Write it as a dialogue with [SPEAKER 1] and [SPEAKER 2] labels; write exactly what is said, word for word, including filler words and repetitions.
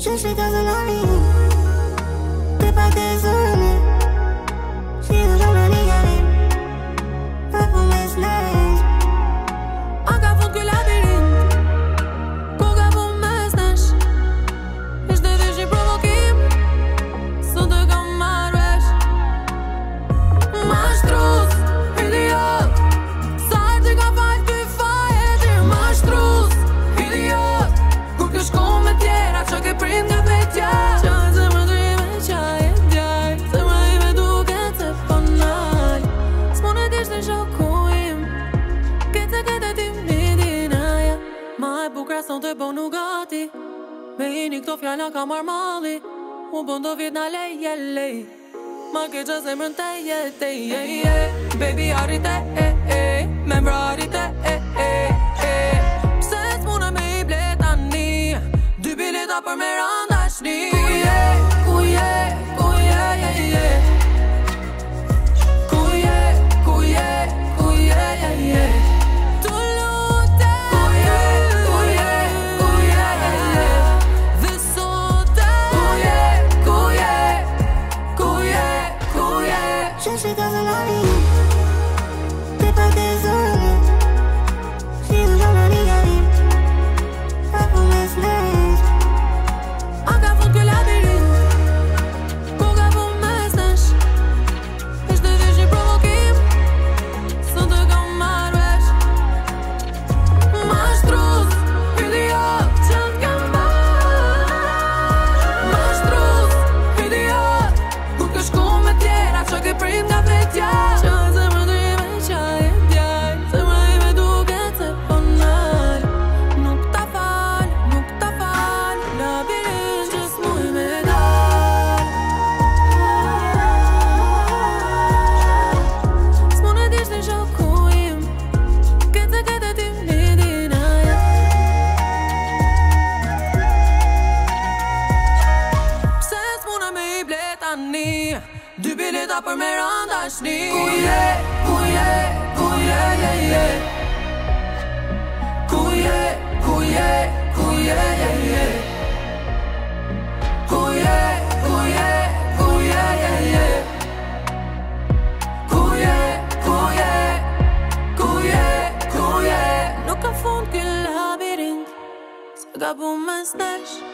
[SPEAKER 1] Je suis dans un ami, t'es pas désolé. J'suis dans la ligue, pas pour mes snags.
[SPEAKER 2] Anka fund ky labirint, ku ka po mes nesh. Ishte veç një provokim, sot e kam marrë vesh. Mashtrus, idiot, sa herë ti ka fal ty faje ti mashtrus, idiot. Kur ke shku me tjera, qa ke prit nga vetja. Qa e zemrën drime, qa e djaj. Zemra ime duket se po nal. S'mon e t'isht në shoku im, kete kete ti midina ja. Ma e bukra son të bon Nugati, me jini këto fjalla ka marr malli. U bon do vjet na leje lej, ma ke qa zemrën te jete je je. Baby arite e e, membra arite e e e. Pse s'mune me i ble tani, dy bileta për me randashni. Ku je, ku je, ku je, je je. Ku je, ku je, ku je, je je. Tu lutem, ku je, ku je, ku je, je je. Dhe sotem, ku je, ku je, ku je, ku je.
[SPEAKER 1] Je suis dans un ami, t'es pas désolé. J'suis dans la ligue, pas pour mes snags.
[SPEAKER 2] Anka fund ky labirint, ku ka po mes nesh. Ishte veç një provokim, sot e kam marrë vesh. Mashtrus, idiot, qa t'kam marrë. Mashtrus, idiot, kur ke shku me tjera, qa ke prit nga vetja. Qa e zemrën drime, qa e djaj. Zemra ime duket se po nal. Nuk ta fal, nuk ta fal, labirint që s'muj me dal. S'mon e t'isht në shoku im, kete kete ti midina ja. Pse s'mune me i ble tani, dy bileta për me randashni. Ku je, ku je, ku je, je je. Ku je, ku je, ku je, je je. Ku je, ku je, ku je, je je. Ku je, ku je, ku je, ku je. Nuk ka fund ky labirint, se ka po mes nesh.